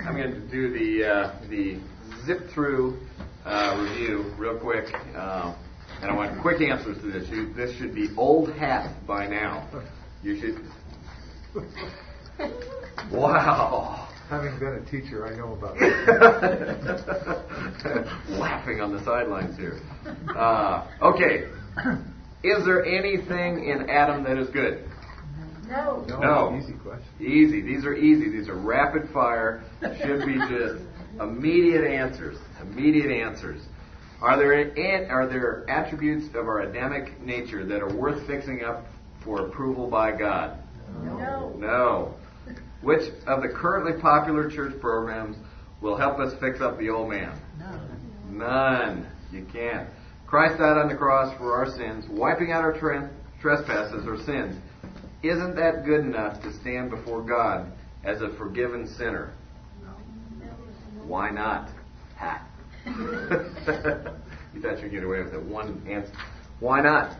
I'm going to do the zip through review real quick, and I want quick answers to this. This should be old hat by now. You should. Wow. Having been a teacher, I know about that. Laughing on the sidelines here. Okay. Is there anything in Adam that is good? No. Easy question. Easy. These are easy. These are rapid fire. Should be just immediate answers. Immediate answers. Are there attributes of our Adamic nature that are worth fixing up for approval by God? No. Which of the currently popular church programs will help us fix up the old man? None. You can't. Christ died on the cross for our sins, wiping out our trespasses or sins. Isn't that good enough to stand before God as a forgiven sinner? Why not? Ha. You thought you'd get away with it. One answer. Why not?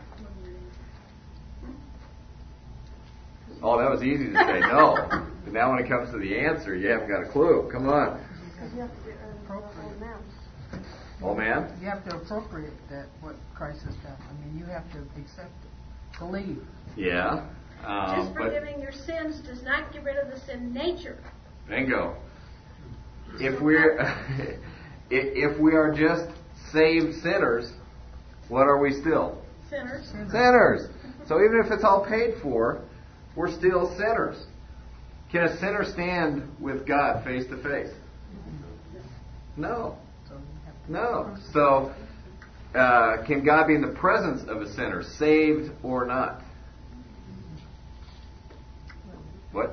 Oh, that was easy to say no. But now when it comes to the answer, you haven't got a clue. Come on. Because you have to appropriate. Old man? You have to appropriate that, what Christ has done. I mean, you have to accept it. Believe. Yeah. Just forgiving your sins does not get rid of the sin nature. Bingo. If we are just saved sinners, what are we still? Sinners. Sinners. So even if it's all paid for, we're still sinners. Can a sinner stand with God face to face? No. No. So, can God be in the presence of a sinner, saved or not? What?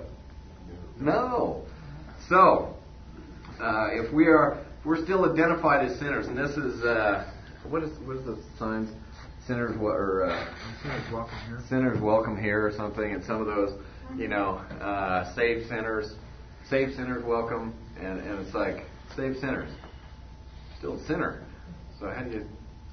No. So, if we're still identified as sinners, and this is what is the signs? Sinners welcome here. Sinners welcome here, or something, and some of those, saved sinners welcome, and it's like saved sinners, still a sinner. So how do you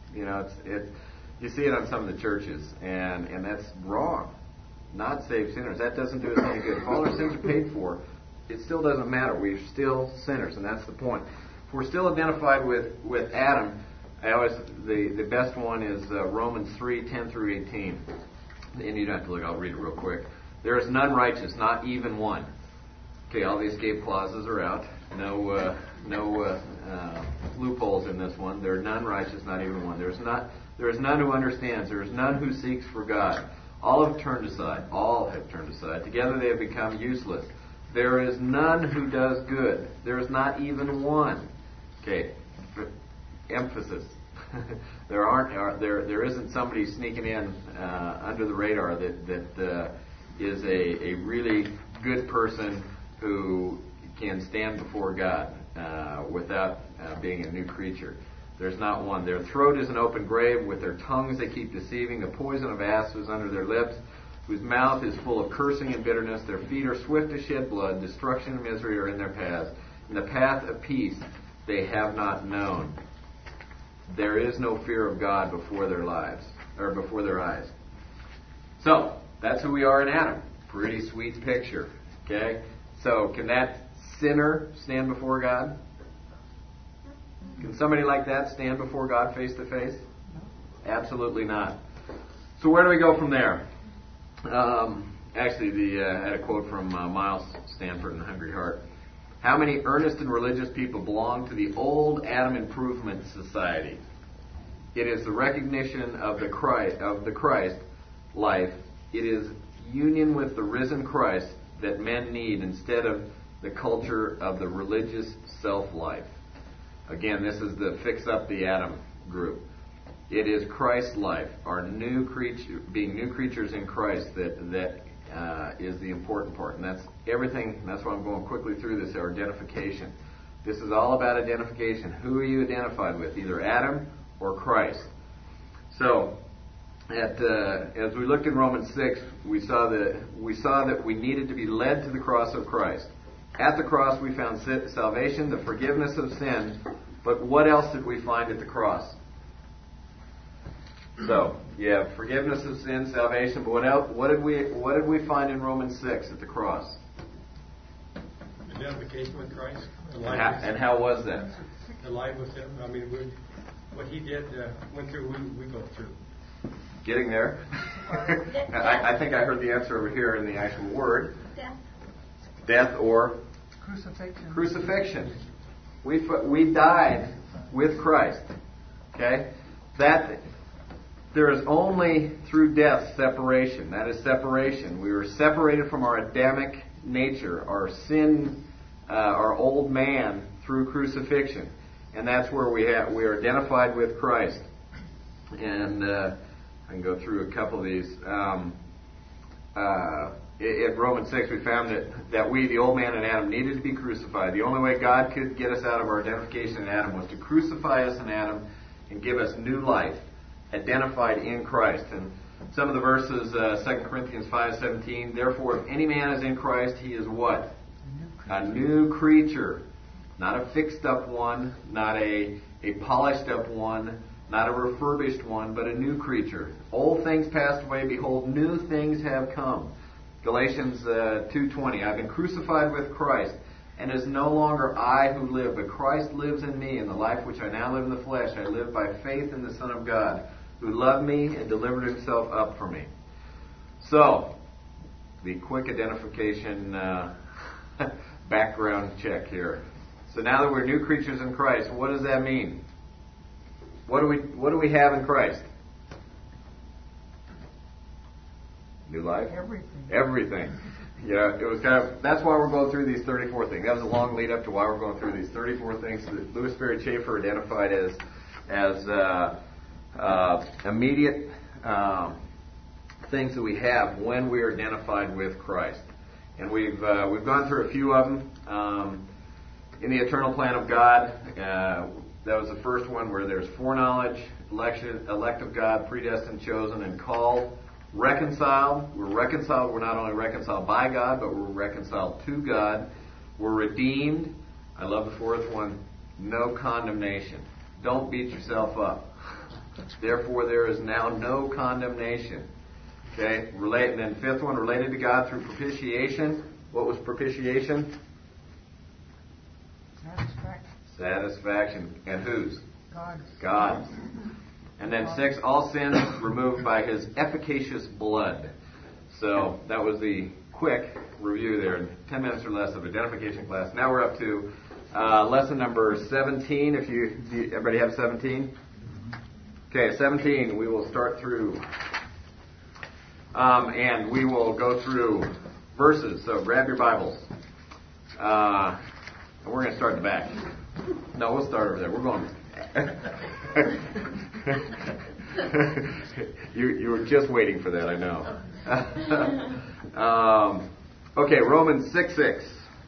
you see it on some of the churches, and that's wrong. Not saved sinners. That doesn't do us any good. If all our sins are paid for, it still doesn't matter. We're still sinners, and that's the point. If we're still identified with Adam, the best one is Romans 3:10 through 18. And you don't have to look. I'll read it real quick. There is none righteous, not even one. Okay, all the escape clauses are out. No loopholes in this one. There are none righteous, not even one. There is none who understands. There is none who seeks for God. All have turned aside. All have turned aside. Together they have become useless. There is none who does good. There is not even one. Okay, emphasis. There isn't somebody sneaking in under the radar that is a really good person who can stand before God without being a new creature. There's not one. Their throat is an open grave. With their tongues they keep deceiving. The poison of asps is under their lips, whose mouth is full of cursing and bitterness. Their feet are swift to shed blood. Destruction and misery are in their paths. In the path of peace they have not known. There is no fear of God before their lives, or before their eyes. So, that's who we are in Adam. Pretty sweet picture. Okay? So, can that sinner stand before God? Can somebody like that stand before God face to face? Absolutely not. So where do we go from there? Actually, I had a quote from Miles Stanford in Hungry Heart. How many earnest and religious people belong to the old Adam Improvement Society? It is the recognition of the Christ life. It is union with the risen Christ that men need instead of the culture of the religious self-life. Again, this is the Fix Up the Adam group. It is Christ's life, our new creature, being new creatures in Christ, that is the important part. And that's everything. That's why I'm going quickly through this, our identification. This is all about identification. Who are you identified with, either Adam or Christ? So, as we looked in Romans 6, we saw that we needed to be led to the cross of Christ. At the cross we found salvation, the forgiveness of sin, but what else did we find at the cross? So, you have forgiveness of sin, salvation, but what else? What did we find in Romans 6 at the cross? identification with Christ. And how was that? Alive with Him. I mean, what He did, went through, we go through. Getting there. I think I heard the answer over here in the actual word. Death. Death or Crucifixion. crucifixion. We died with Christ. Okay? That there is only through death separation. That is separation. We were separated from our Adamic nature, our sin, our old man through crucifixion. And that's where we are identified with Christ. And I can go through a couple of these. In Romans 6, we found that we, the old man in Adam, needed to be crucified. The only way God could get us out of our identification in Adam was to crucify us in Adam and give us new life, identified in Christ. And some of the verses, 2 Corinthians 5:17, therefore, if any man is in Christ, he is what? A new creature. Not a fixed up one, not a polished up one, not a refurbished one, but a new creature. Old things passed away, behold, new things have come. Galatians 2:20, I've been crucified with Christ, and it is no longer I who live, but Christ lives in me, and the life which I now live in the flesh, I live by faith in the Son of God, who loved me and delivered himself up for me. So, the quick identification background check here. So now that we're new creatures in Christ, what does that mean? What do we have in Christ? New life? Everything. Yeah, it was that's why we're going through these 34 things. That was a long lead up to why we're going through these 34 things that Lewis Sperry Chafer identified as immediate things that we have when we are identified with Christ. And we've gone through a few of them. In the eternal plan of God, that was the first one where there's foreknowledge, election, elect of God, predestined, chosen, and called. Reconciled. We're reconciled. We're not only reconciled by God, but we're reconciled to God. We're redeemed. I love the fourth one. No condemnation. Don't beat yourself up. Therefore, there is now no condemnation. Okay? And then fifth one, related to God through propitiation. What was propitiation? Satisfaction. And whose? God's. And then 6, all sins removed by his efficacious blood. So that was the quick review there, 10 minutes or less of identification class. Now we're up to lesson number 17. Everybody have 17? Okay, 17. We will start through, and we will go through verses. So grab your Bibles. And we're going to start in the back. No, we'll start over there. We're going. You were just waiting for that, I know. Okay, Romans 6:6.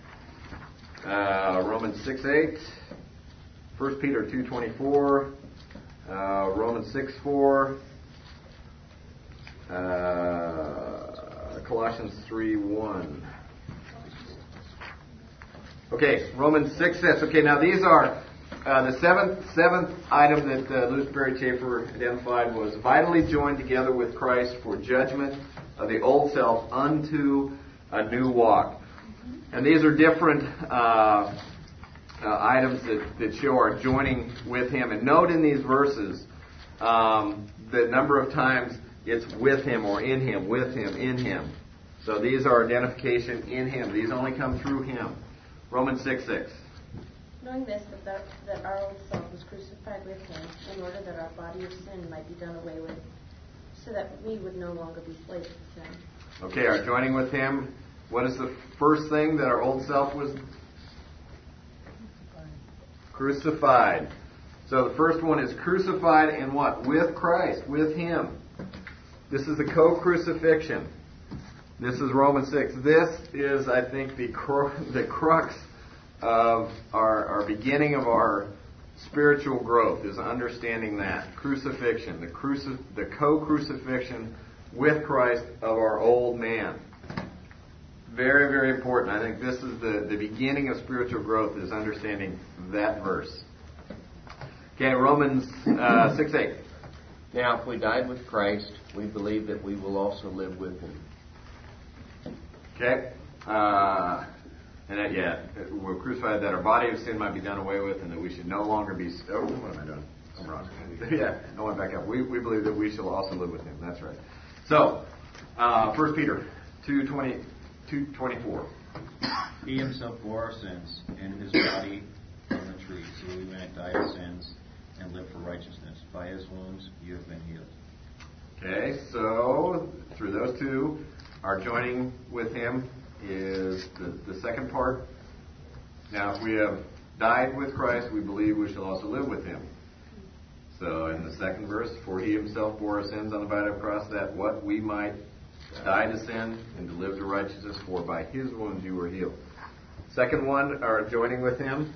Romans 6:8. 1 Peter 2:24. Romans 6:4. Colossians 3:1. Okay, Romans 6:6. Okay, now these are the seventh item that Lewis Sperry Chafer identified was vitally joined together with Christ for judgment of the old self unto a new walk. And these are different items that show our joining with Him. And note in these verses the number of times it's with Him or in Him, with Him, in Him. So these are identification in Him. These only come through Him. Romans 6:6. Knowing this, that our old self was crucified with him, in order that our body of sin might be done away with, so that we would no longer be slaves to sin. Okay, our joining with Him. What is the first thing that our old self was? Crucified. So the first one is crucified in what? With Christ, with Him. This is the co-crucifixion. This is Romans 6. This is, I think, the crux of our beginning of our spiritual growth, is understanding that. Crucifixion. The co-crucifixion with Christ of our old man. Very, very important. I think this is the beginning of spiritual growth, is understanding that verse. Okay, Romans 6:8. Now, if we died with Christ, we believe that we will also live with Him. Okay. And that, we're crucified that our body of sin might be done away with, and that we should no longer be. Oh, what am I doing? I'm wrong. Yeah, I went back up. We believe that we shall also live with Him. That's right. So, 1 Peter 2:24. He himself bore our sins in his body on the tree, so we might die of sins and live for righteousness. By his wounds you have been healed. Okay, so through those two, our joining with Him is the second part. Now, if we have died with Christ, we believe we shall also live with Him. So in the second verse, for He himself bore our sins on the body of the cross, that what we might die to sin and to live to righteousness, for by His wounds you were healed. Second one, our joining with Him.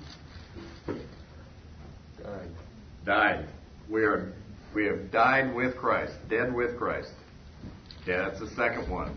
Died. We have died with Christ, dead with Christ. Yeah, that's the second one.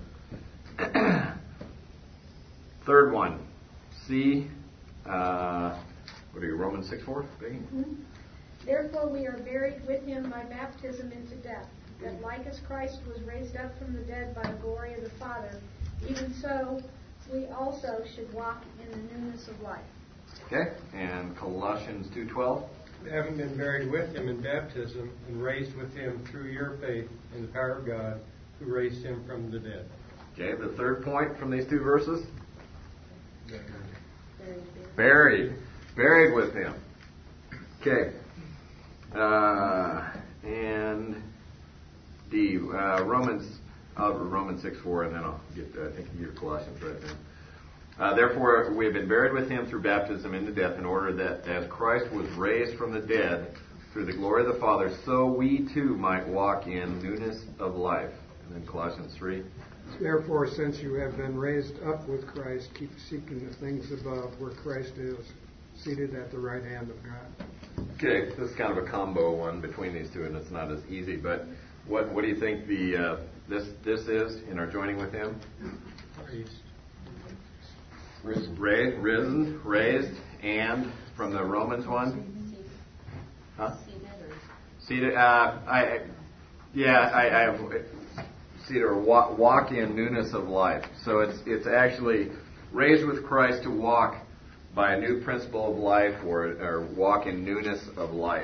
Third one, see, what are you, Romans 6:4? Mm-hmm. Therefore we are buried with him by baptism into death, that like as Christ was raised up from the dead by the glory of the Father, even so we also should walk in the newness of life. Okay, and Colossians 2:12. Having been buried with him in baptism and raised with him through your faith in the power of God who raised him from the dead. Okay, the third point from these two verses. Buried. Buried with Him. Okay. And D, Romans 6:4, and then I'll get, I think you get Colossians right now. Therefore, we have been buried with Him through baptism into death, in order that as Christ was raised from the dead through the glory of the Father, so we too might walk in newness of life. And then Colossians 3. Therefore, since you have been raised up with Christ, keep seeking the things above, where Christ is, seated at the right hand of God. Okay, this is kind of a combo one between these two, and it's not as easy. But what do you think this is in our joining with Him? Risen, raised, and from the Romans one? Huh? Seated. I have seated, or walk in newness of life. So it's actually raised with Christ to walk by a new principle of life, or walk in newness of life.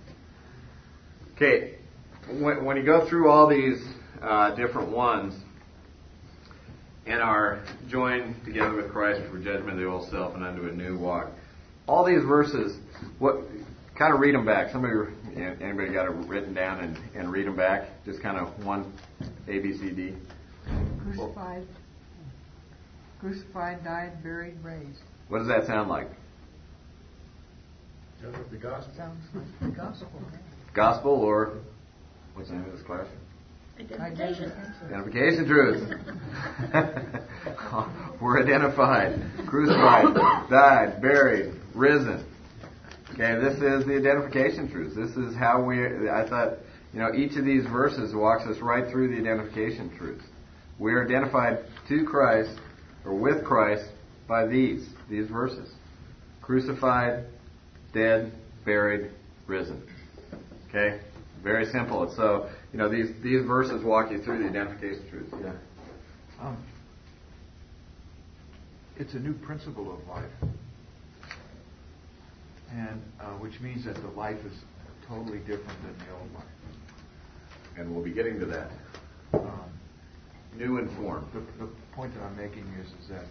Okay, when you go through all these different ones, and are joined together with Christ for judgment of the old self and unto a new walk. All these verses, kind of read them back. Anybody got it written down and read them back? Just kind of one A, B, C, D. Crucified, died, buried, raised. What does that sound like? Sounds like the gospel. Sounds like the gospel. Gospel, or what's the name of this class? Identification. Identification truth. We're identified, crucified, died, buried, risen. Okay, this is the identification truth. This is how I thought, each of these verses walks us right through the identification truth. We are identified to Christ, or with Christ, by these verses. Crucified, dead, buried, risen. Okay? Very simple. So, these verses walk you through the identification truth. Yeah. It's a new principle of life, and which means that the life is totally different than the old life. And we'll be getting to that. New in form. The point that I'm making is that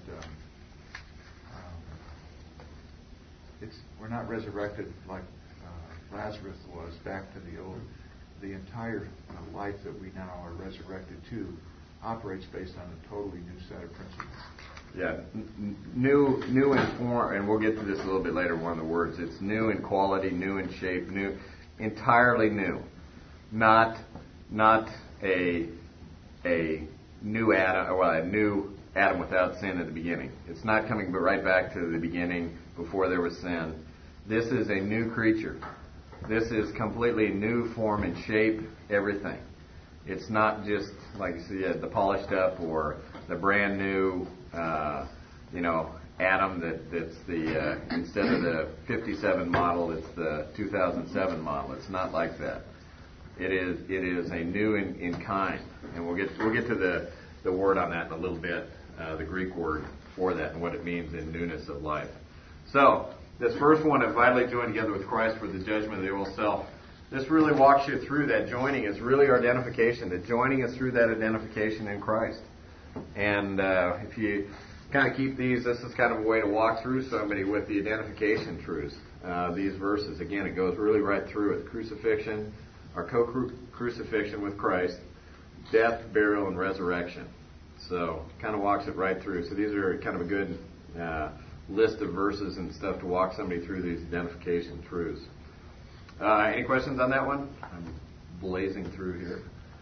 we're not resurrected like Lazarus was back to the old. The entire life that we now are resurrected to operates based on a totally new set of principles. Yeah, new in form, and we'll get to this a little bit later. One of the words, it's new in quality, new in shape, new, entirely new, not a new Adam, a new Adam without sin at the beginning. It's not coming right back to the beginning before there was sin. This is a new creature. This is completely new form and shape, everything. It's not just, like you see, the polished up or the brand new, Adam that's the, instead of the 57 model, it's the 2007 model. It's not like that. It is a new in kind. And we'll get to the word on that in a little bit, the Greek word. for that and what it means in newness of life. So, this first one, vitally joined together with Christ for the judgment of the old self. This really walks you through that joining. Is really our identification. The joining is through that identification in Christ. And if you kind of keep these, this is kind of a way to walk through somebody with the identification truths. These verses, again, it goes really right through it. Crucifixion, our co-crucifixion with Christ, death, burial, and resurrection. So, kind of walks it right through. So these are kind of a good list of verses and stuff to walk somebody through these identification truths. Any questions on that one? I'm blazing through here.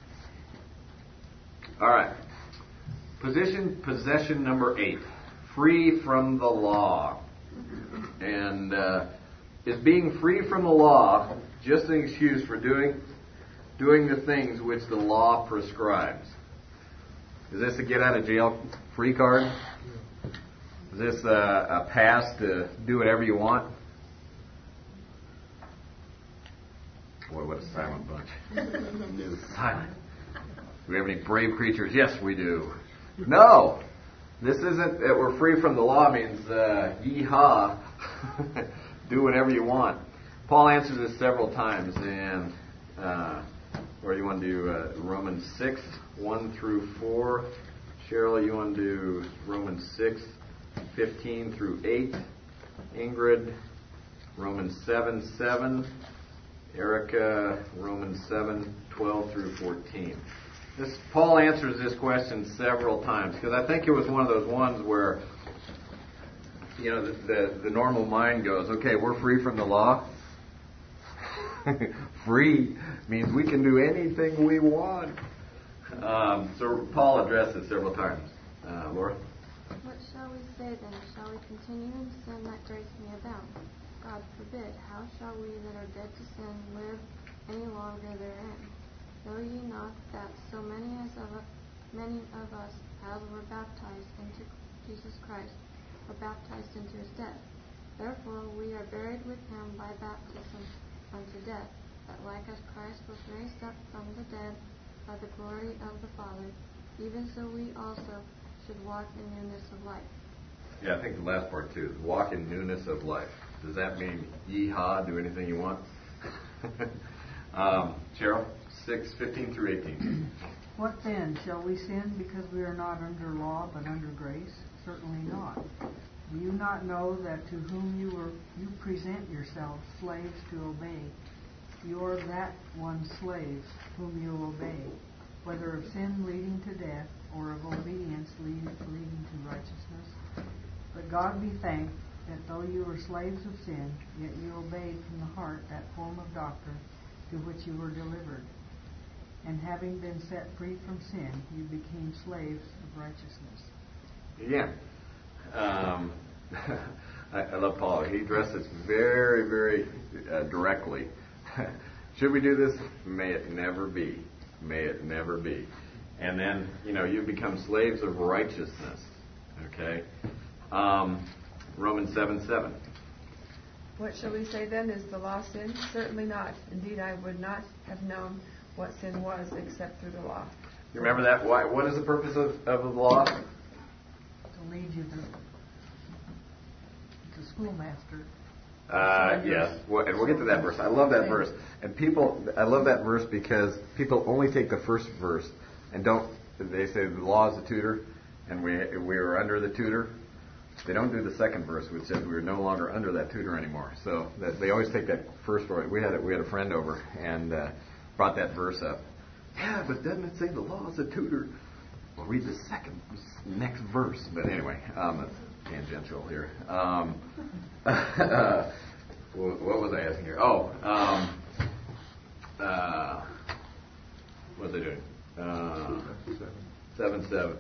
All right. Possession number 8. Free from the law. And is being free from the law just an excuse for doing the things which the law prescribes? Is this a get out of jail free card? Is this a pass to do whatever you want? Boy, what a silent bunch. Silent. Do we have any brave creatures? Yes, we do. No. This isn't that we're free from the law means yee-haw. Do whatever you want. Paul answers this several times, and where do you want to do Romans 6, 1 through 4? Cheryl, you want to do Romans 6, 15 through 8? Ingrid, Romans 7, 7. Erica, Romans 7, 12 through 14. Paul answers this question several times, because I think it was one of those ones where, you know, the normal mind goes, okay, we're free from the law. Free means we can do anything we want. So Paul addressed it several times. Laura? What shall we say then? Shall we continue in sin that grace may abound? God forbid. How shall we that are dead to sin live any longer therein? Know ye not that so many of us as were baptized into Jesus Christ are baptized into his death? Therefore we are buried with him by baptism unto death, that like as Christ was raised up from the dead by the glory of the Father, even so we also should walk in newness of life. Yeah, I think the last part too. Walk in newness of life. Does that mean yee-haw, do anything you want? Cheryl, 6, 15 through 18. What then? Shall we sin because we are not under law but under grace? Certainly not. Do you not know that to whom you present yourselves slaves to obey, you are that one slave whom you obey, whether of sin leading to death or of obedience leading to righteousness? But God be thanked that though you were slaves of sin, yet you obeyed from the heart that form of doctrine to which you were delivered. And having been set free from sin, you became slaves of righteousness. Yeah. I love Paul. He addresses very, very directly. Should we do this? May it never be. May it never be. And then, you become slaves of righteousness. Okay? Romans 7, 7. What shall we say then? Is the law sin? Certainly not. Indeed, I would not have known what sin was except through the law. You remember that? What is the purpose of the law? To lead you to schoolmaster. Yes. And we'll get to that verse. I love that verse. And I love that verse because people only take the first verse and they say the law is the tutor and we are under the tutor. They don't do the second verse, which says we're no longer under that tutor anymore. So they always take that first verse. We had a friend over and brought that verse up. Yeah, but doesn't it say the law is a tutor? Well, read the next verse. But anyway, that's tangential here. What was I asking here? What was I doing? 7.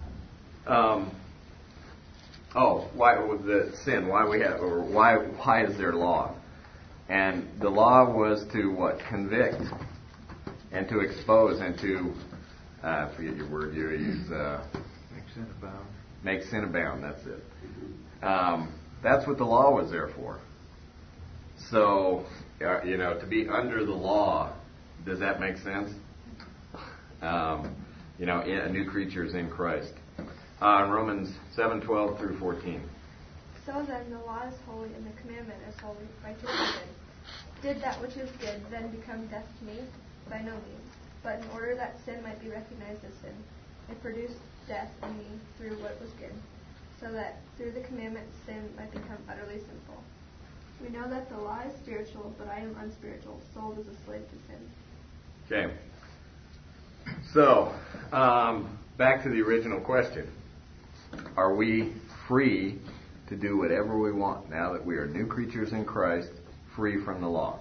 Why the sin? Why is there law? And the law was to what? Convict and to expose and to I forget your word you use. Make sin abound. Make sin abound. That's it. That's what the law was there for. So, to be under the law, does that make sense? A new creature is in Christ. Romans 7:12 through 14. So then the law is holy and the commandment is holy, righteous and good. Did that which is good then become death to me? By no means. But in order that sin might be recognized as sin, it produced death in me through what was good, so that through the commandment sin might become utterly sinful. We know that the law is spiritual, but I am unspiritual, sold as a slave to sin. Okay. So, back to the original question. Are we free to do whatever we want now that we are new creatures in Christ, free from the law?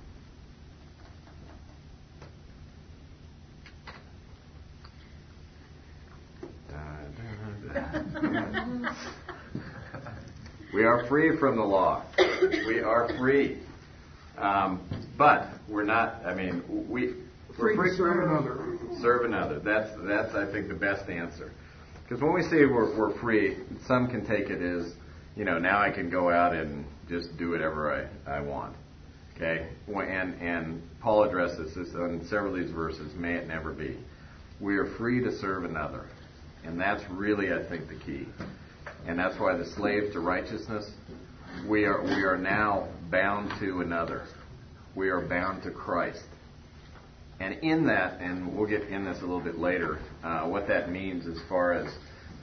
We are free from the law. We are free. But we're not, we're Free to serve another. Serve another. That's I think, the best answer. Because when we say we're free, some can take it as, now I can go out and just do whatever I want. Okay? And Paul addresses this on several of these verses. May it never be. We are free to serve another. And that's really, I think, the key. And that's why the slave to righteousness, we are now bound to another. We are bound to Christ. And in that, and we'll get in this a little bit later, what that means as far as,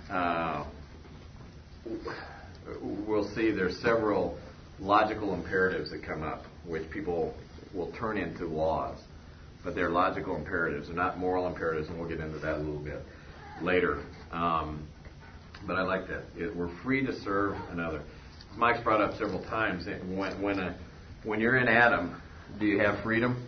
we'll see there's several logical imperatives that come up, which people will turn into laws. But they're logical imperatives. They're not moral imperatives, and we'll get into that a little bit later. But I like that. We're free to serve another. Mike's brought up several times, when you're in Adam, do you have freedom?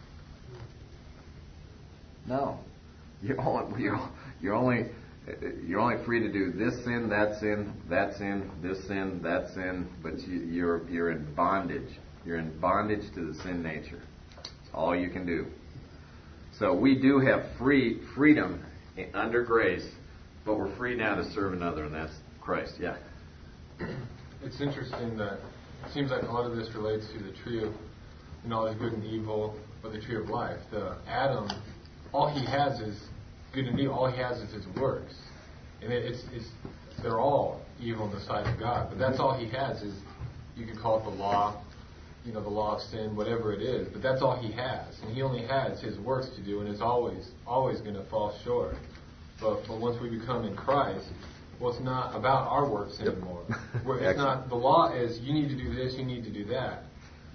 No. You're only free to do this sin, that sin, that sin, this sin, that sin, but you're in bondage. You're in bondage to the sin nature. It's all you can do. So we do have freedom under grace, but we're free now to serve another, and that's Christ. Yeah. It's interesting that it seems like a lot of this relates to the tree of knowledge, good and evil, or the tree of life. The Adam, all he has is good and evil. All he has is his works, and they're all evil in the sight of God. But that's all he has is, you could call it the law, the law of sin, whatever it is. But that's all he has, and he only has his works to do, and is always going to fall short. But once we become in Christ, well, it's not about our works anymore. It's not. The law is, you need to do this, you need to do that.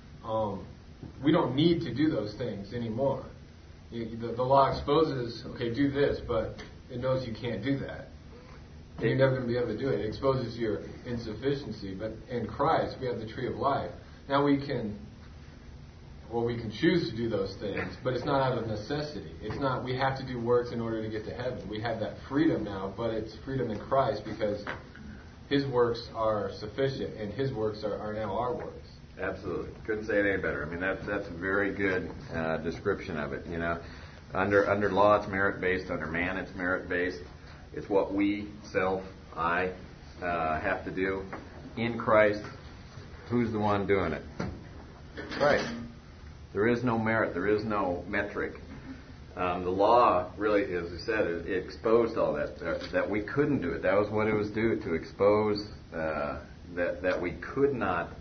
We don't need to do those things anymore. The law exposes, okay, do this, but it knows you can't do that. You're never going to be able to do it. It exposes your insufficiency. But in Christ, we have the tree of life. Now we can choose to do those things, but it's not out of necessity. It's not, we have to do works in order to get to heaven. We have that freedom now, but it's freedom in Christ because his works are sufficient, and his works are now our works. Absolutely. Couldn't say it any better. That's a very good description of it. Under law, it's merit-based. Under man, it's merit-based. It's what we, I, have to do. In Christ, who's the one doing it? Christ. There is no merit. There is no metric. The law really, as we said, it exposed all that we couldn't do it. That was what it was due to expose that we could not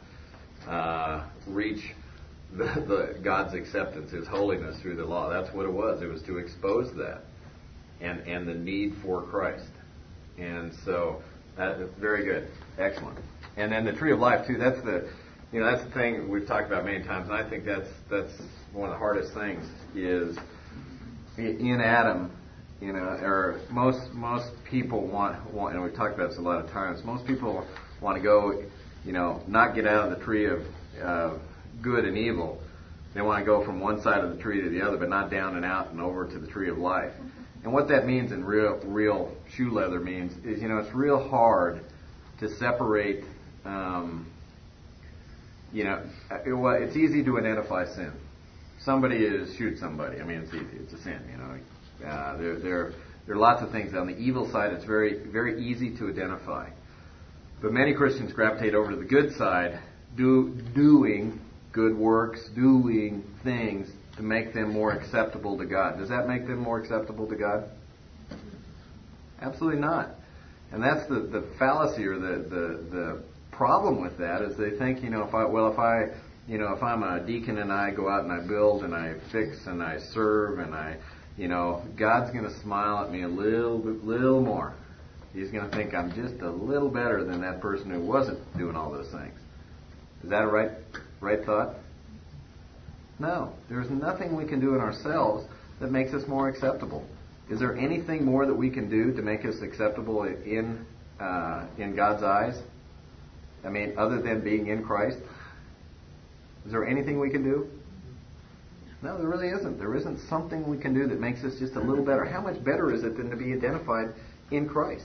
reach the God's acceptance, His holiness through the law. That's what it was. It was to expose that and the need for Christ. And so that's very good, excellent. And then the tree of life too. That's the thing we've talked about many times, and I think that's one of the hardest things is in Adam. Or most people want, and we've talked about this a lot of times. Most people want to go, not get out of the tree of good and evil. They want to go from one side of the tree to the other, but not down and out and over to the tree of life. And what that means in real shoe leather means is, it's real hard to separate. It's easy to identify sin. Somebody shoots somebody. It's easy. It's a sin. There are lots of things on the evil side. It's very, very easy to identify. But many Christians gravitate over to the good side, doing good works, doing things to make them more acceptable to God. Does that make them more acceptable to God? Absolutely not. And that's the fallacy or the problem with that is they think, if I'm a deacon and I go out and I build and I fix and I serve and God's going to smile at me a little more. He's going to think I'm just a little better than that person who wasn't doing all those things. Is that a right thought? No. There's nothing we can do in ourselves that makes us more acceptable. Is there anything more that we can do to make us acceptable in God's eyes? I mean, other than being in Christ? Is there anything we can do? No, there really isn't. There isn't something we can do that makes us just a little better. How much better is it than to be identified in Christ?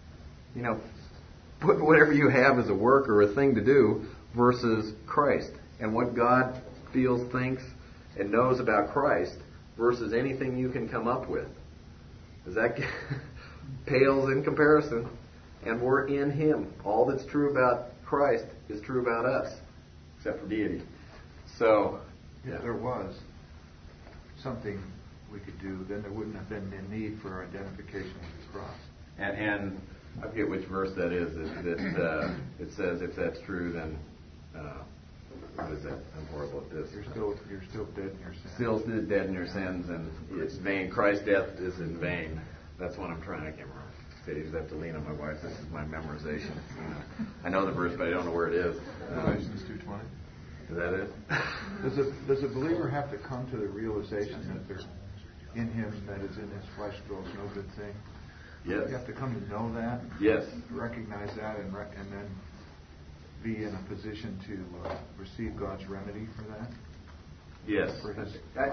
Put whatever you have as a work or a thing to do versus Christ. And what God feels, thinks, and knows about Christ versus anything you can come up with. Does that pales in comparison? And we're in Him. All that's true about Christ is true about us, except for deity. So, if there was something we could do, then there wouldn't have been the need for our identification with the cross. And I forget which verse that is. It says, if that's true, then what is that? I'm horrible at this. You're still dead in your sins. Still dead in your sins, and it's vain. Christ's death is in vain. That's what I'm trying. I can't remember. I just have to lean on my wife. This is my memorization. I know the verse, but I don't know where it is. Galatians 2:20. Is that it? Does a believer have to come to the realization that there's in him that is in his flesh dwells no good thing? Yes. You have to come to know that. Yes. Recognize that, and then be in a position to receive God's remedy for that. Yes. For his,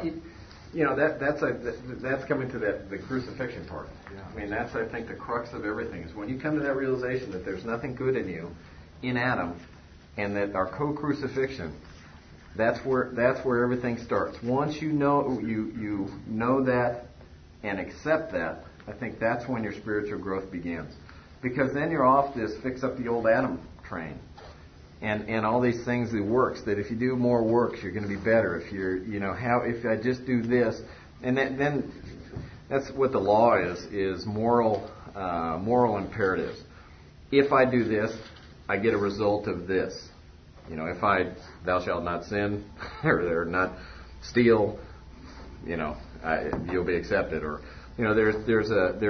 that's coming to the crucifixion part. Yeah. I mean, that's, I think, the crux of everything is when you come to that realization that there's nothing good in you, in Adam, and that our co-crucifixion, that's where everything starts. Once you know that and accept that, I think that's when your spiritual growth begins. Because then you're off this fix up the old Adam train. And all these things, the works, that if you do more works, you're going to be better. If if I just do this, and then that's what the law is moral imperatives. If I do this, I get a result of this. If thou shalt not sin, or not steal, you'll be accepted. Or there's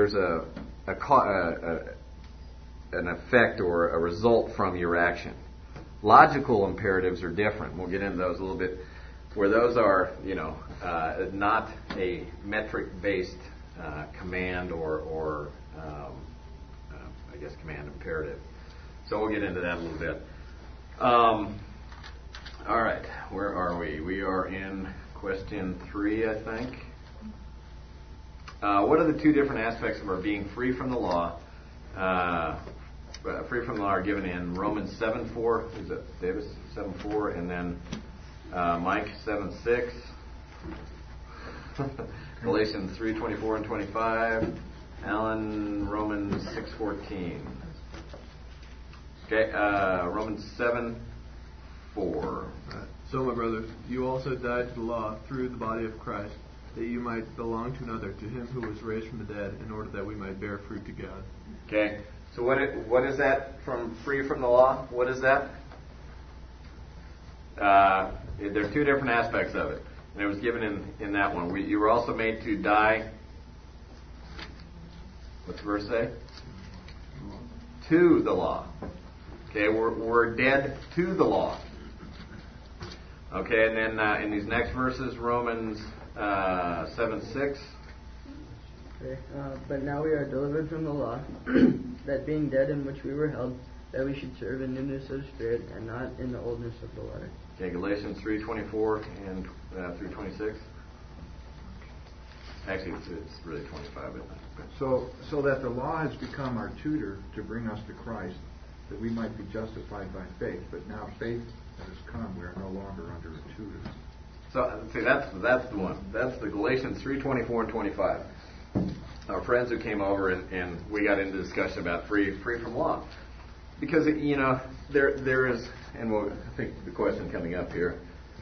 an effect or a result from your action. Logical imperatives are different. We'll get into those a little bit, where those are, not a metric-based command or I guess command imperative. So we'll get into that a little bit. All right, where are we? We are in question 3, I think. What are the two different aspects of our being free from the law? Free from the law are given in Romans 7:4. Is it Davis 7:4, and then Mike 7:6. Galatians 3:24 and 25. Alan, Romans 6:14. Okay, Romans 7:4. So, my brothers, you also died to the law through the body of Christ, that you might belong to another, to Him who was raised from the dead, in order that we might bear fruit to God. Okay. So what is that from free from the law? What is that? There are two different aspects of it. And it was given in that one. You were also made to die. What's the verse say? To the law. Okay, we're dead to the law. Okay, and then in these next verses, Romans 7:6. Okay, but now we are delivered from the law, that being dead in which we were held, that we should serve in newness of spirit and not in the oldness of the letter. Okay, Galatians 3:24 and through 26. Actually, it's really 25, isn't it? So that the law has become our tutor to bring us to Christ, that we might be justified by faith. But now faith has come; we are no longer under a tutor. So, see, that's the one. That's the Galatians 3:24 and 25. Our friends who came over and we got into discussion about free from law, because there is, and I think the question coming up here,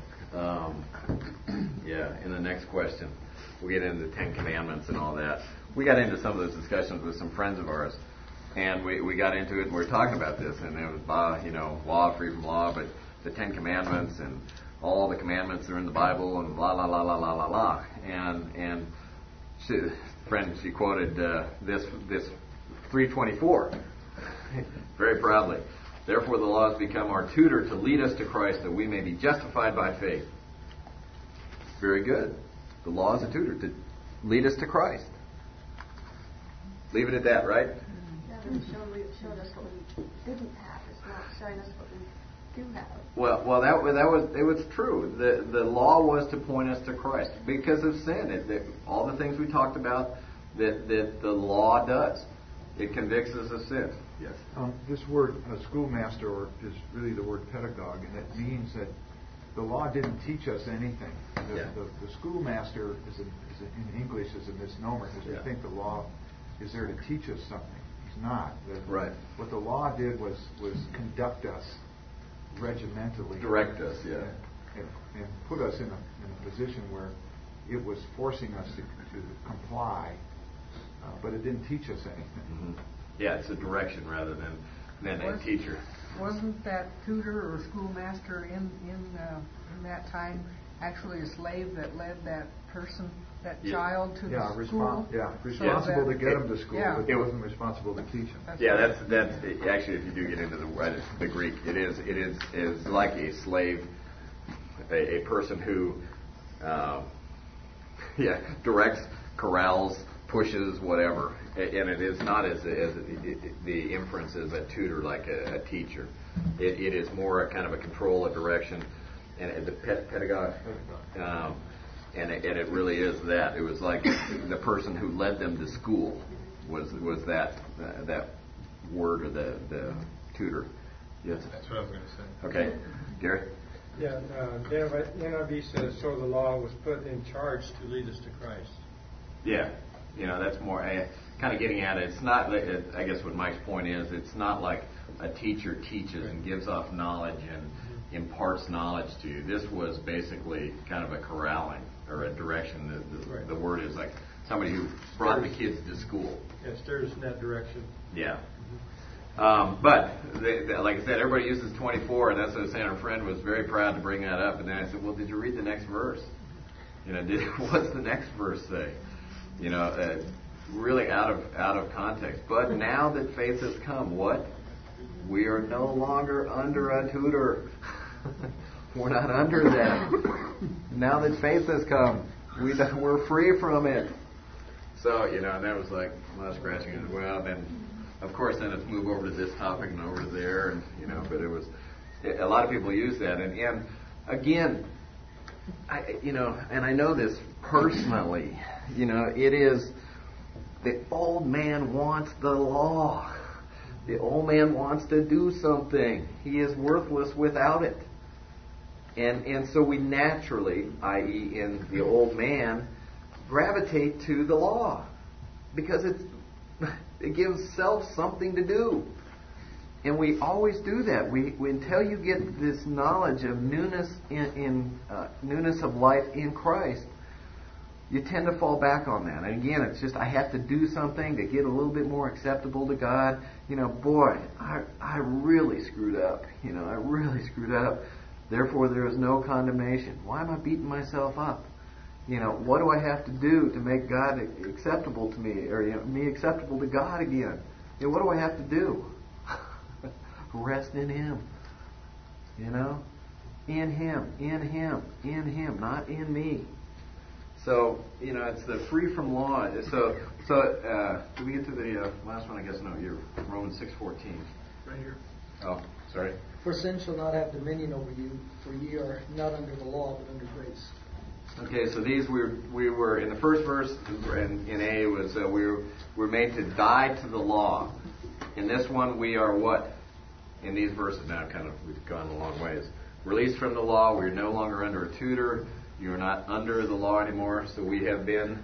in the next question, we'll get into the 10 Commandments and all that. We got into some of those discussions with some friends of ours, And we got into it and we were talking about this, and it was law, free from law, but the Ten Commandments and all the commandments are in the Bible and blah, blah, blah, blah, blah, blah, blah. And she quoted this 324 very proudly. Therefore the law has become our tutor to lead us to Christ that we may be justified by faith. Very good. The law is a tutor to lead us to Christ. Leave it at that, right? It showed us what we didn't have. It's not showing us what we do have. Well, it was true. The law was to point us to Christ because of sin. All the things we talked about that the law does. It convicts us of sin. Yes. This word schoolmaster is really the word pedagogue, and it means that the law didn't teach us anything. The schoolmaster in English is a misnomer because we think the law is there to teach us something. It's not. Right. What the law did was conduct us regimentally. Direct us, and put us in a position where it was forcing us to comply, but it didn't teach us anything. Mm-hmm. Yeah, it's a direction rather than a teacher. Wasn't that tutor or schoolmaster in that time actually a slave that led that person, that child to the school? Responsible to get him to school, but it wasn't responsible to teach him. That's actually, if you do get into the Greek, it is like a slave, a person who directs, corrals, pushes, whatever, and it is not as the inference is a tutor like a teacher. It is more a kind of a control, a direction, and the pedagogue. And it really is that. It was like the person who led them to school was that word or the tutor. Yes. That's what I was going to say. Okay, Gary. Yeah, NIV says so the law was put in charge to lead us to Christ. Yeah, that's more kind of getting at it. It's not. I guess what Mike's point is, it's not like a teacher teaches and gives off knowledge and imparts knowledge to you. This was basically kind of a corralling or a direction. The word is like somebody who brought the kids to school. Yeah, steers in that direction. Yeah. But like I said, everybody uses 24, and that's what I was saying. Our friend was very proud to bring that up, and then I said, "Well, did you read the next verse? What's the next verse say?" Really out of context. But now that faith has come, what? We are no longer under a tutor. We're not under that. Now that faith has come, we're free from it. So, and that was like, a lot of scratching as well. Then, of course, then it's move over to this topic and over to there, and but it was a lot of people use that, and again, and I know this personally. It is the old man wants the law. The old man wants to do something. He is worthless without it. And so we naturally, i.e. in the old man, gravitate to the law. Because it gives self something to do. And we always do that. We until you get this knowledge of newness in newness of life in Christ, you tend to fall back on that. And again, it's just I have to do something to get a little bit more acceptable to God. Boy, I really screwed up. I really screwed up. Therefore, there is no condemnation. Why am I beating myself up? What do I have to do to make God acceptable to me, or me acceptable to God again? What do I have to do? Rest in Him. In Him, in Him, in Him, not in me. So, it's the free from law. So, do we get to the last one? I guess no. You're Romans 6:14. Right here. Oh, sorry. For sin shall not have dominion over you, for ye are not under the law, but under grace. Okay, so these we were in the first verse in A was we were made to die to the law. In this one, we are what? In these verses now, we've gone a long ways. Released from the law, we are no longer under a tutor. You are not under the law anymore, so we have been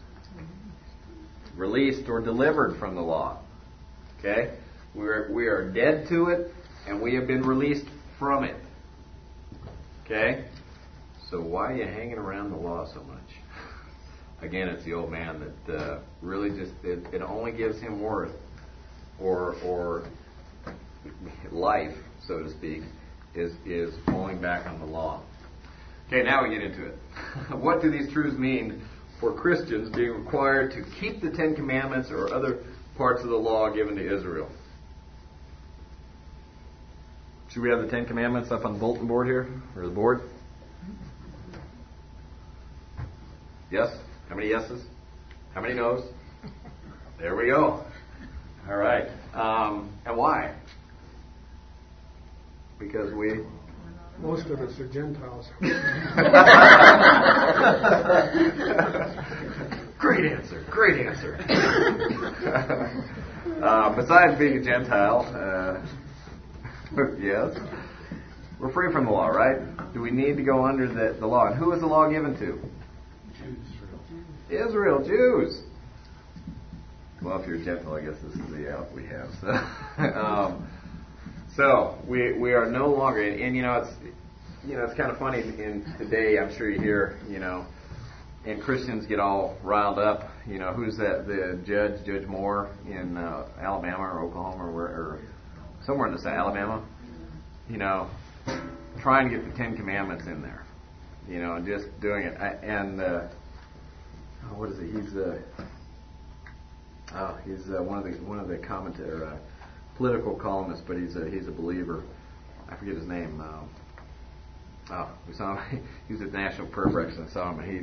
released or delivered from the law. Okay? We are dead to it, and we have been released from it. Okay? So why are you hanging around the law so much? Again, it's the old man that really just, it only gives him worth or life, so to speak, is falling back on the law. Okay, now we get into it. What do these truths mean for Christians being required to keep the Ten Commandments or other parts of the law given to Israel? Should we have the Ten Commandments up on the bulletin board here, or the board? Yes? How many yeses? How many no's? There we go. All right. And why? Because we... Most of us are Gentiles. Great answer. Great answer. Besides being a Gentile, yes, we're free from the law, right? Do we need to go under the law? And who is the law given to? Israel, Jews. Well, if you're Gentile, I guess this is the out we have. So we are no longer, and it's kind of funny. In today, I'm sure you hear, and Christians get all riled up. Who's that? The Judge Moore in Alabama or Oklahoma or somewhere in the South, Alabama. Trying to get the Ten Commandments in there. And just doing it. What is it? He's one of the commentator. Political columnist, but he's a believer. I forget his name. We saw him. He was at the National Prayer Breakfast and saw him. And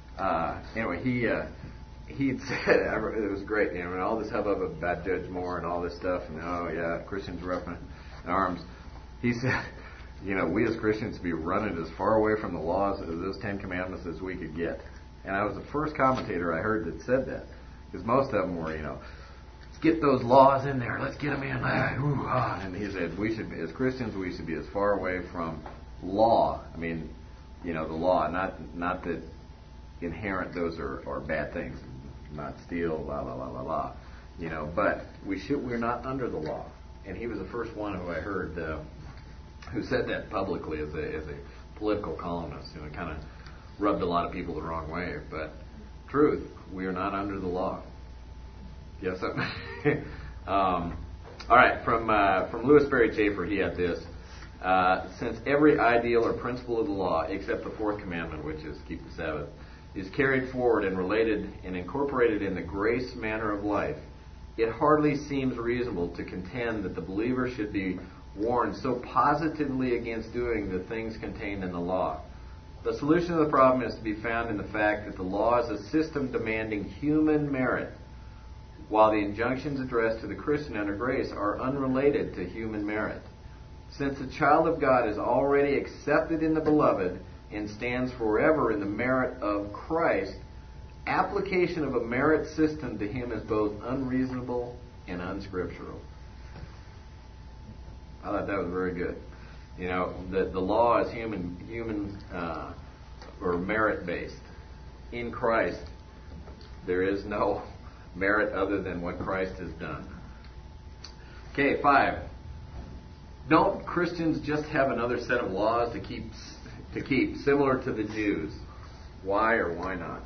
he'd said it was great. And all this hubbub about Judge Moore and all this stuff, and Christians were up in arms. He said, we as Christians be running as far away from the laws of those Ten Commandments as we could get. And I was the first commentator I heard that said that, because most of them were, let's get those laws in there. Let's get them in. And he said, as Christians, we should be as far away from law. I mean, the law, not that inherent those are bad things, not steal, la la la la la. But we're not under the law. And he was the first one who I heard who said that publicly as a political columnist. It kind of rubbed a lot of people the wrong way. But truth, we are not under the law. Yes. All right. From Louis Berry Chafer, he had this. Since every ideal or principle of the law, except the fourth commandment, which is keep the Sabbath, is carried forward and related and incorporated in the grace manner of life, it hardly seems reasonable to contend that the believer should be warned so positively against doing the things contained in the law. The solution of the problem is to be found in the fact that the law is a system demanding human merit, while the injunctions addressed to the Christian under grace are unrelated to human merit. Since the child of God is already accepted in the beloved and stands forever in the merit of Christ, application of a merit system to him is both unreasonable and unscriptural. I thought that was very good. The law is human or merit based. In Christ, there is no merit other than what Christ has done. Okay, 5. Don't Christians just have another set of laws to keep similar to the Jews? Why or why not?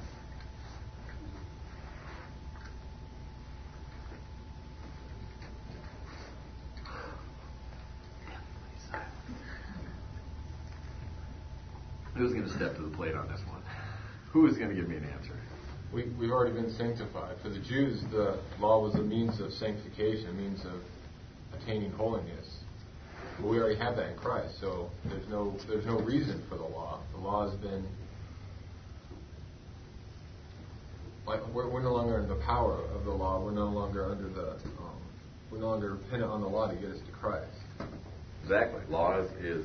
Who's going to step to the plate on this one? Who is going to give me an answer? We've already been sanctified. For the Jews, the law was a means of sanctification, a means of attaining holiness. But we already have that in Christ, so there's no reason for the law. The law has been we're no longer under the power of the law. We're no longer under we're no longer dependent on the law to get us to Christ. Exactly. Law is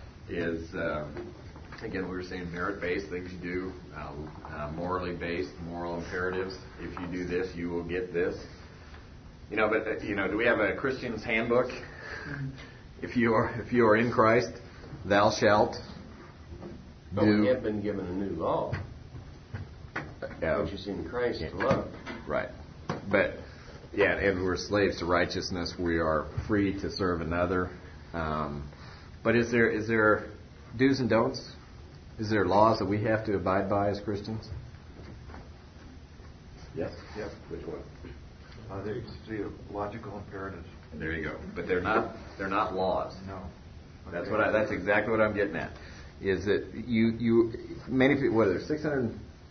again, we were saying merit-based things you do, morally based, moral imperatives. If you do this, you will get this. But do we have a Christian's handbook? If you are in Christ, thou shalt. But we have been given a new law, which is in Christ to love. Right. But and we're slaves to righteousness. We are free to serve another. But is there do's and don'ts? Is there laws that we have to abide by as Christians? Yes. Which one? They're logical imperatives. There you go. But they're not laws. No. That's that's exactly what I'm getting at. Is that you many people, what are there 600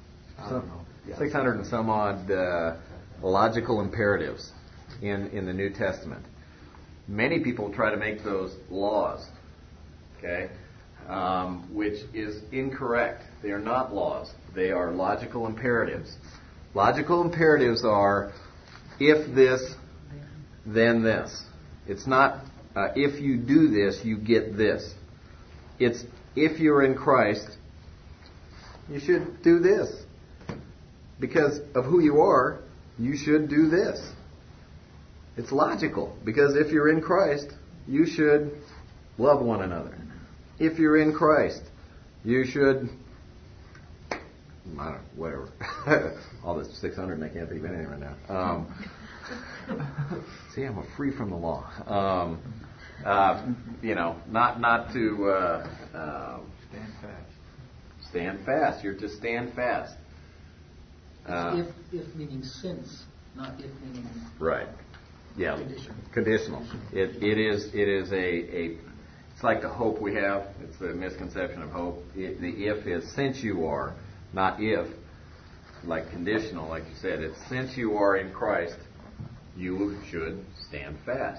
and some odd logical imperatives in the New Testament. Many people try to make those laws, okay, which is incorrect. They are not laws. They are logical imperatives. Logical imperatives are if this, then this. It's not if you do this, you get this. It's if you're in Christ, you should do this. Because of who you are, you should do this. It's logical. Because if you're in Christ, you should love one another. If you're in Christ, you should, whatever. All this 600 and I can't think of anything right now. See, I'm free from the law. Not to stand fast. Stand fast. You're to stand fast. If meaning since, not if meaning right. Yeah. Conditional. It is a. It's like the hope we have. It's the misconception of hope. The if is since you are, not if. Like conditional, like you said. It's since you are in Christ, you should stand fast.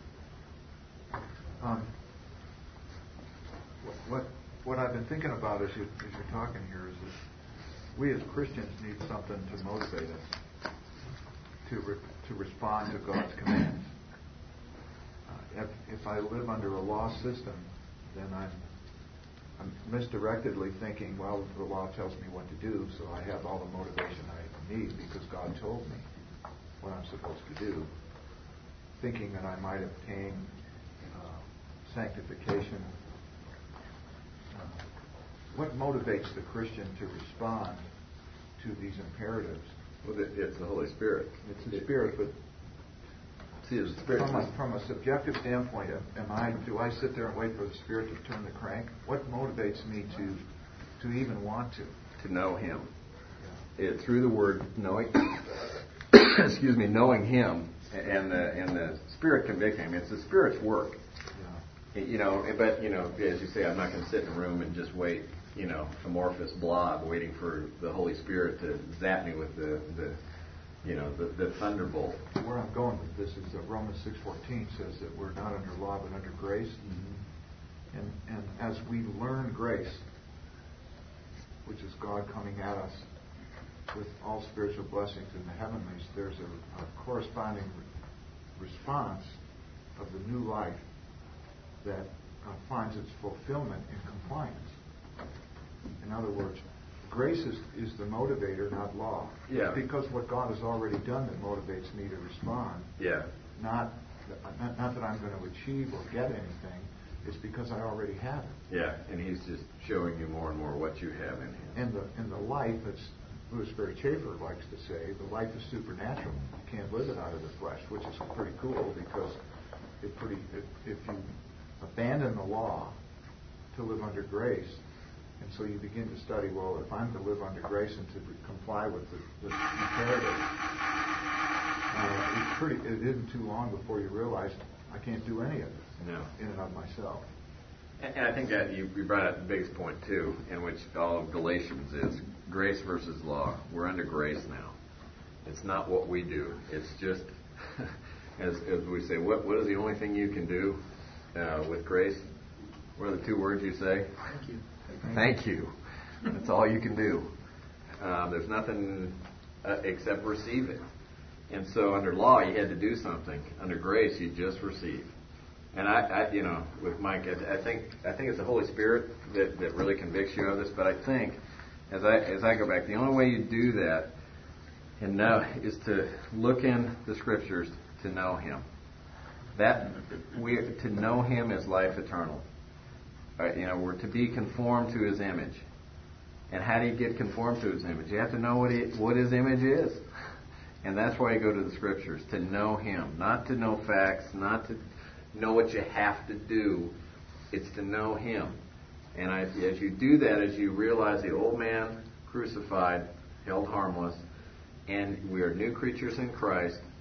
What I've been thinking about as you're talking here is that we as Christians need something to motivate us to respond to God's commands. If I live under a law system, then I'm misdirectedly thinking, well, the law tells me what to do, so I have all the motivation I need because God told me what I'm supposed to do, thinking that I might obtain sanctification. What motivates the Christian to respond to these imperatives? Well, it's the Holy Spirit. It's the Spirit, but see, the Spirit. From a subjective standpoint, do I sit there and wait for the Spirit to turn the crank? What motivates me to even want to? To know Him. Yeah. Through the Word, knowing. Knowing Him and the Spirit convicting Him. It's the Spirit's work. Yeah. But as you say, I'm not going to sit in a room and just wait. Amorphous blob waiting for the Holy Spirit to zap me with the thunderbolt. Where I'm going with this is that Romans 6:14 says that we're not under law but under grace. Mm-hmm. And as we learn grace, which is God coming at us with all spiritual blessings in the heavenlies, there's a corresponding response of the new life that finds its fulfillment in compliance. In other words, grace is the motivator, not law. Yeah. It's because what God has already done that motivates me to respond. Yeah. Not that I'm going to achieve or get anything. It's because I already have it. Yeah, and He's just showing you more and more what you have in Him. And the life, as Louis Sperry Chafer likes to say, the life is supernatural. You can't live it out of the flesh, which is pretty cool because if you abandon the law to live under grace. And so you begin to study, well, if I'm to live under grace and to comply with the imperative, it isn't too long before you realize I can't do any of it in and of myself. And I think that you brought up the biggest point, too, in which all of Galatians is grace versus law. We're under grace now. It's not what we do. It's just, as we say, what is the only thing you can do with grace? What are the two words you say? Thank you. Thank you. That's all you can do. There's nothing except receive it. And so under law, you had to do something. Under grace, you just receive. And I with Mike, I think it's the Holy Spirit that really convicts you of this. But I think, as I go back, the only way you do that and know is to look in the Scriptures to know Him. To know Him is life eternal. We're to be conformed to His image. And how do you get conformed to His image? You have to know what His image is. And that's why you go to the Scriptures, to know Him. Not to know facts, not to know what you have to do. It's to know Him. And as you do that, as you realize the old man crucified, held harmless, and we are new creatures in Christ,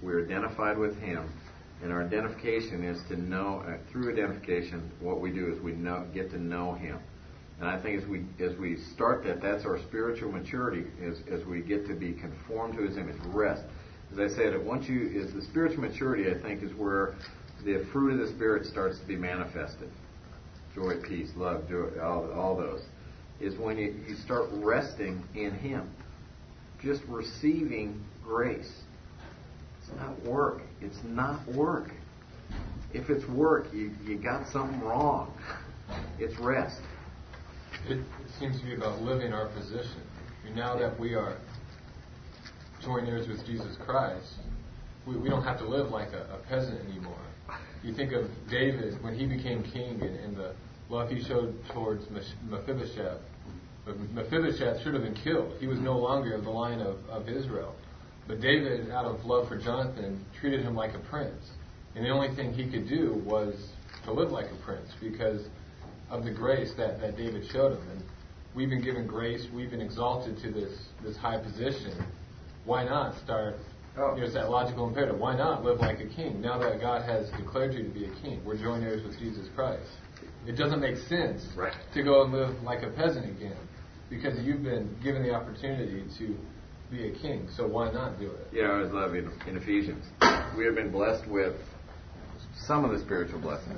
We're identified with Him. And our identification is to know, through identification, what we do is we get to know Him. And I think as we start that's our spiritual maturity, as we get to be conformed to His image, rest. As I said, is the spiritual maturity, I think, is where the fruit of the Spirit starts to be manifested. Joy, peace, love, joy, all those. Is when you start resting in Him. Just receiving grace. It's not work. It's not work. If it's work, you got something wrong. It's rest. It seems to be about living our position. Now that we are joint heirs with Jesus Christ, we don't have to live like a peasant anymore. You think of David when he became king and the love he showed towards Mephibosheth. Mephibosheth should have been killed. He was no longer of the line of Israel. But David, out of love for Jonathan, treated him like a prince. And the only thing he could do was to live like a prince because of the grace that David showed him. And we've been given grace. We've been exalted to this high position. Why not start? It's that logical imperative. Why not live like a king? Now that God has declared you to be a king, we're joint heirs with Jesus Christ. It doesn't make sense to go and live like a peasant again because you've been given the opportunity to be a king. So why not do it? I always love in Ephesians. We have been blessed with some of the spiritual blessings.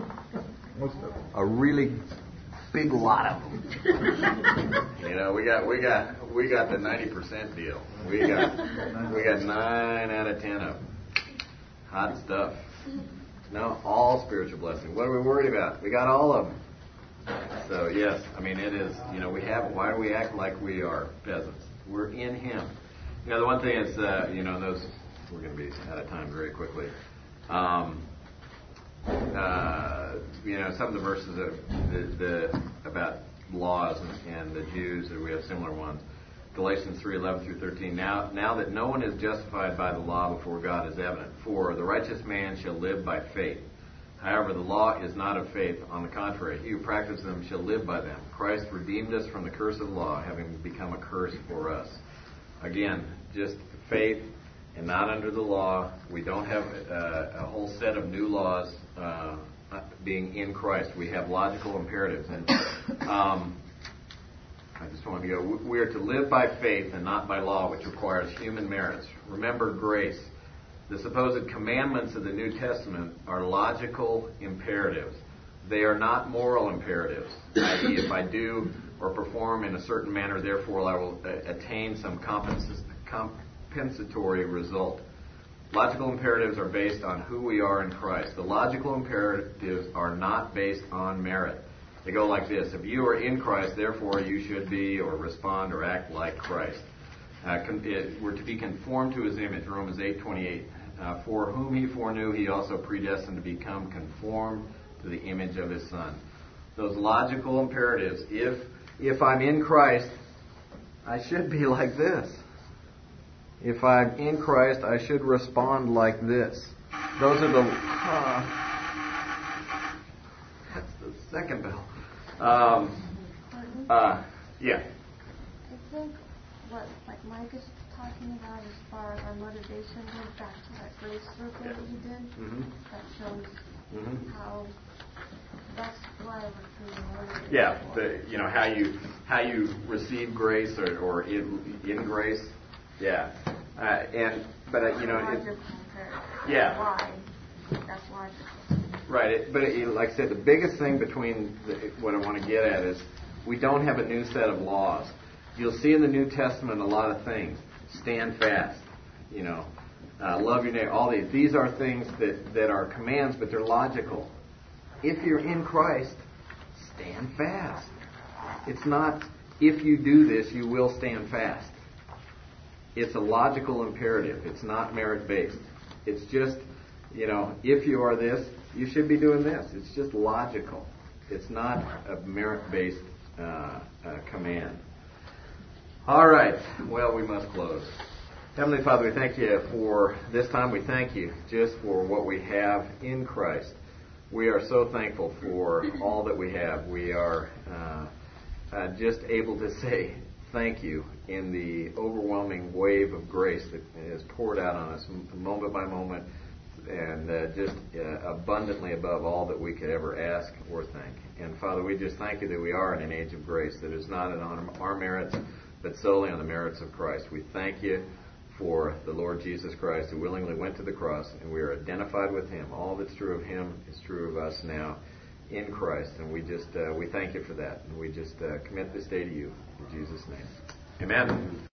A really big lot of them. We got the 90% deal. We got 9 out of 10 of them. Hot stuff. No, all spiritual blessings. What are we worried about? We got all of them. So yes, it is. Why do we act like we are peasants? We're in Him. The one thing is, those. We're going to be out of time very quickly. Some of the verses about laws and the Jews, that we have similar ones. Galatians 3:11 through 13. Now that no one is justified by the law before God is evident, for the righteous man shall live by faith. However, the law is not of faith. On the contrary, he who practices them shall live by them. Christ redeemed us from the curse of the law, having become a curse for us. Again, just faith and not under the law. We don't have a whole set of new laws being in Christ. We have logical imperatives. And I just want to go. We are to live by faith and not by law, which requires human merits. Remember grace. The supposed commandments of the New Testament are logical imperatives. They are not moral imperatives. I.e., if I do or perform in a certain manner, therefore I will attain some compensatory result. Logical imperatives are based on who we are in Christ. The logical imperatives are not based on merit. They go like this. If you are in Christ, therefore you should be or respond or act like Christ. We're to be conformed to His image, Romans 8:28. For whom He foreknew, He also predestined to become conformed to the image of His Son. Those logical imperatives, if I'm in Christ, I should be like this. If I'm in Christ, I should respond like this. Those are the... that's the second bell. Yeah. I think what Mike is talking about as far as our motivation goes back to that grace circle that you did. Mm-hmm. That shows how that's why we're feeling motivated. Yeah, how you receive grace or in grace. Yeah, why? That's logical. Right, like I said, the biggest thing between what I want to get at is we don't have a new set of laws. You'll see in the New Testament a lot of things. Stand fast, love your neighbor. All these. These are things that are commands, but they're logical. If you're in Christ, stand fast. It's not if you do this, you will stand fast. It's a logical imperative. It's not merit-based. It's just, if you are this, you should be doing this. It's just logical. It's not a merit-based command. All right. Well, we must close. Heavenly Father, we thank You for this time. We thank You just for what we have in Christ. We are so thankful for all that we have. We are just able to say thank you in the overwhelming wave of grace that is poured out on us moment by moment, and just abundantly above all that we could ever ask or think. And Father, we just thank you that we are in an age of grace that is not on our merits, but solely on the merits of Christ. We thank you for the Lord Jesus Christ, who willingly went to the cross, and we are identified with him. All that's true of him is true of us now in Christ, and we just we thank you for that, and we just commit this day to you in Jesus' name. Amen.